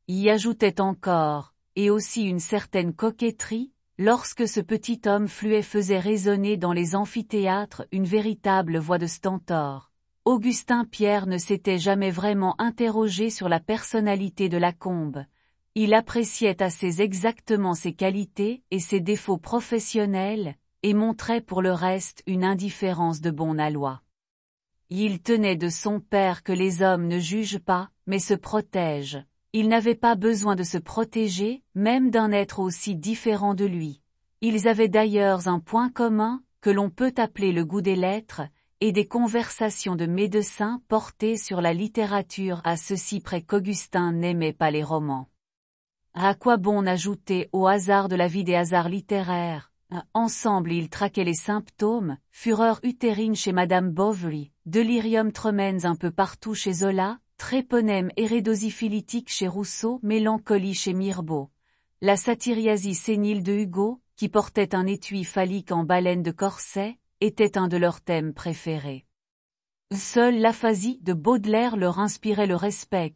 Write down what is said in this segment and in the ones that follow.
y ajoutait encore, et aussi une certaine coquetterie, lorsque ce petit homme fluet faisait résonner dans les amphithéâtres une véritable voix de stentor. Augustin Pierre ne s'était jamais vraiment interrogé sur la personnalité de Lacombe. Il appréciait assez exactement ses qualités et ses défauts professionnels, et montrait pour le reste une indifférence de bon aloi. Il tenait de son père que les hommes ne jugent pas, mais se protègent. Il n'avait pas besoin de se protéger, même d'un être aussi différent de lui. Ils avaient d'ailleurs un point commun, que l'on peut appeler le goût des lettres, et des conversations de médecins portées sur la littérature à ceci près qu'Augustin n'aimait pas les romans. À quoi bon ajouter au hasard de la vie des hasards littéraires? Ensemble ils traquaient les symptômes, fureur utérine chez Madame Bovary, delirium tremens un peu partout chez Zola, tréponème hérédosiphylitique chez Rousseau, mélancolie chez Mirbeau. La satyriasie sénile de Hugo, qui portait un étui phallique en baleine de corset, était un de leurs thèmes préférés. Seule l'aphasie de Baudelaire leur inspirait le respect.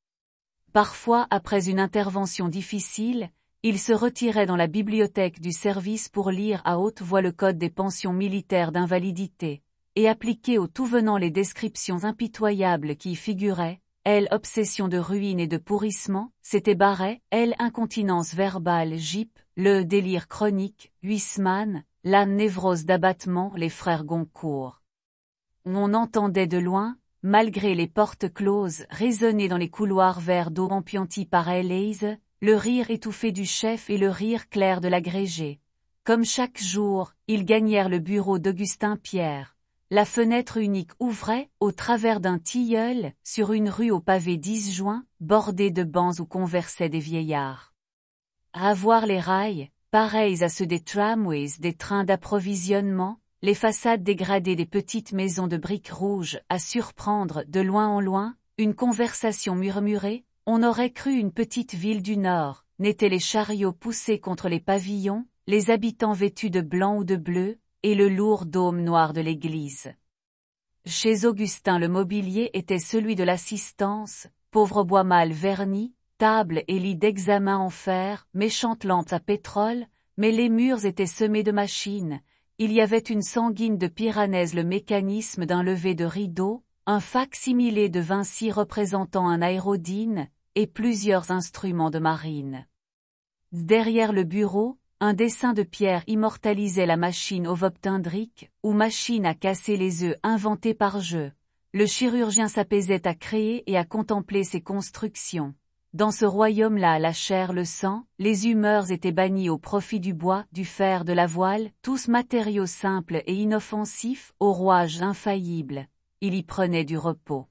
Parfois, après une intervention difficile, il se retirait dans la bibliothèque du service pour lire à haute voix le code des pensions militaires d'invalidité, et appliquer au tout venant les descriptions impitoyables qui y figuraient, elle obsession de ruine et de pourrissement, c'était Barret, elle incontinence verbale Gyp, le délire chronique, Huysmans, la névrose d'abattement les frères Goncourt. On entendait de loin, malgré les portes closes, résonner dans les couloirs verts d'eau empiantis par Élise, le rire étouffé du chef et le rire clair de l'agrégé. Comme chaque jour, ils gagnèrent le bureau d'Augustin Pierre. La fenêtre unique ouvrait, au travers d'un tilleul, sur une rue au pavé disjoint, bordée de bancs où conversaient des vieillards. À voir les rails, pareils à ceux des tramways des trains d'approvisionnement, les façades dégradées des petites maisons de briques rouges, à surprendre, de loin en loin, une conversation murmurée, on aurait cru une petite ville du Nord, n'étaient les chariots poussés contre les pavillons, les habitants vêtus de blanc ou de bleu, et le lourd dôme noir de l'église. Chez Augustin le mobilier était celui de l'assistance, pauvre bois mal verni, table et lit d'examen en fer, méchantes lampes à pétrole, mais les murs étaient semés de machines. Il y avait une sanguine de Piranèse le mécanisme d'un lever de rideau, un fac-similé de Vinci représentant un aérodyne, et plusieurs instruments de marine. Derrière le bureau, un dessin de pierre immortalisait la machine ovoptindrique, ou machine à casser les œufs inventée par Jeu. Le chirurgien s'apaisait à créer et à contempler ses constructions. Dans ce royaume-là la chair le sang, les humeurs étaient bannies au profit du bois, du fer de la voile, tous matériaux simples et inoffensifs, au rouage infaillible. Il y prenait du repos.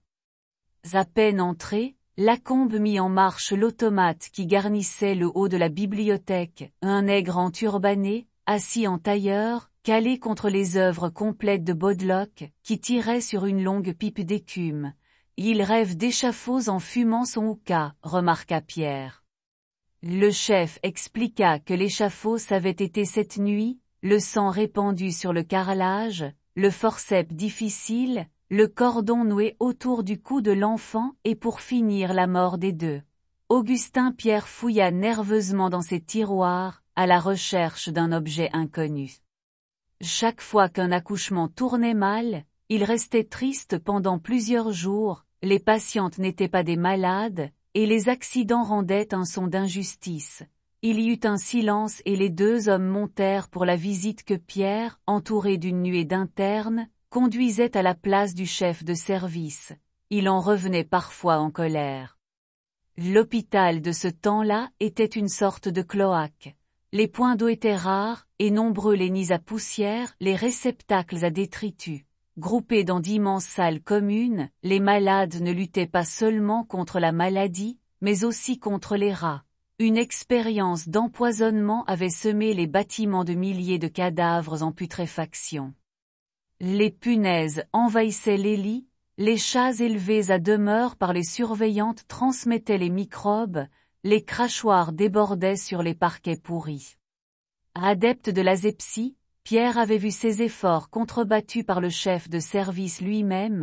À peine entré, Lacombe mit en marche l'automate qui garnissait le haut de la bibliothèque, un nègre enturbané, assis en tailleur, calé contre les œuvres complètes de Bodlock, qui tirait sur une longue pipe d'écume. Il rêve d'échafauds en fumant son hookah, remarqua Pierre. Le chef expliqua que l'échafaud avait été cette nuit, le sang répandu sur le carrelage, le forceps difficile, le cordon noué autour du cou de l'enfant et pour finir la mort des deux. Augustin Pierre fouilla nerveusement dans ses tiroirs, à la recherche d'un objet inconnu. Chaque fois qu'un accouchement tournait mal, il restait triste pendant plusieurs jours, les patientes n'étaient pas des malades, et les accidents rendaient un son d'injustice. Il y eut un silence et les deux hommes montèrent pour la visite que Pierre, entouré d'une nuée d'internes, conduisait à la place du chef de service. Il en revenait parfois en colère. L'hôpital de ce temps-là était une sorte de cloaque. Les points d'eau étaient rares, et nombreux les nids à poussière, les réceptacles à détritus. Groupés dans d'immenses salles communes, les malades ne luttaient pas seulement contre la maladie, mais aussi contre les rats. Une expérience d'empoisonnement avait semé les bâtiments de milliers de cadavres en putréfaction. Les punaises envahissaient les lits, les chats élevés à demeure par les surveillantes transmettaient les microbes, les crachoirs débordaient sur les parquets pourris. Adepte de l'asepsie, Pierre avait vu ses efforts contrebattus par le chef de service lui-même,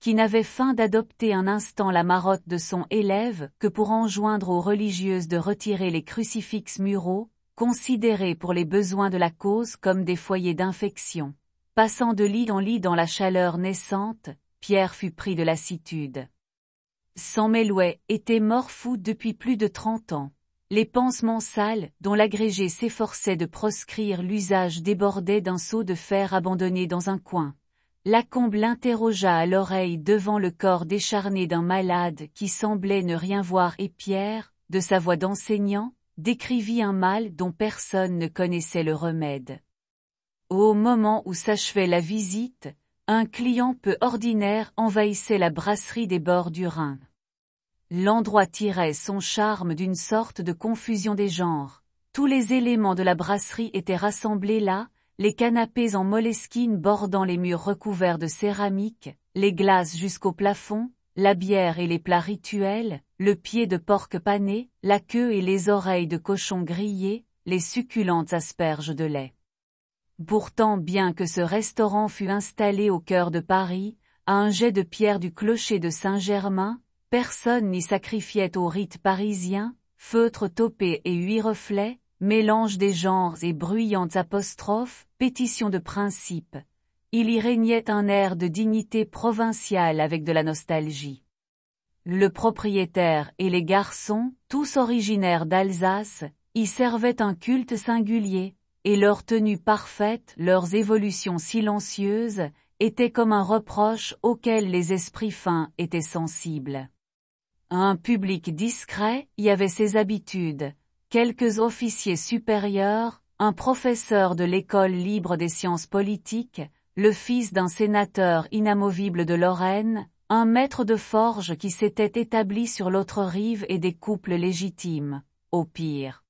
qui n'avait feint d'adopter un instant la marotte de son élève que pour enjoindre aux religieuses de retirer les crucifixes muraux, considérés pour les besoins de la cause comme des foyers d'infection. Passant de lit en lit dans la chaleur naissante, Pierre fut pris de lassitude. Sammelouet était mort fou depuis plus de 30 ans. Les pansements sales, dont l'agrégé s'efforçait de proscrire l'usage débordaient d'un seau de fer abandonné dans un coin. Lacombe l'interrogea à l'oreille devant le corps décharné d'un malade qui semblait ne rien voir et Pierre, de sa voix d'enseignant, décrivit un mal dont personne ne connaissait le remède. Au moment où s'achevait la visite, un client peu ordinaire envahissait la brasserie des bords du Rhin. L'endroit tirait son charme d'une sorte de confusion des genres. Tous les éléments de la brasserie étaient rassemblés là, les canapés en moleskine bordant les murs recouverts de céramique, les glaces jusqu'au plafond, la bière et les plats rituels, le pied de porc pané, la queue et les oreilles de cochon grillé, les succulentes asperges de lait. Pourtant bien que ce restaurant fût installé au cœur de Paris, à un jet de pierre du clocher de Saint-Germain, personne n'y sacrifiait au rite parisien, feutre topé et 8 reflets, mélange des genres et bruyantes apostrophes, pétition de principe. Il y régnait un air de dignité provinciale avec de la nostalgie. Le propriétaire et les garçons, tous originaires d'Alsace, y servaient un culte singulier, et leur tenue parfaite, leurs évolutions silencieuses, étaient comme un reproche auquel les esprits fins étaient sensibles. Un public discret y avait ses habitudes, quelques officiers supérieurs, un professeur de l'école libre des sciences politiques, le fils d'un sénateur inamovible de Lorraine, un maître de forge qui s'était établi sur l'autre rive et des couples légitimes, au pire.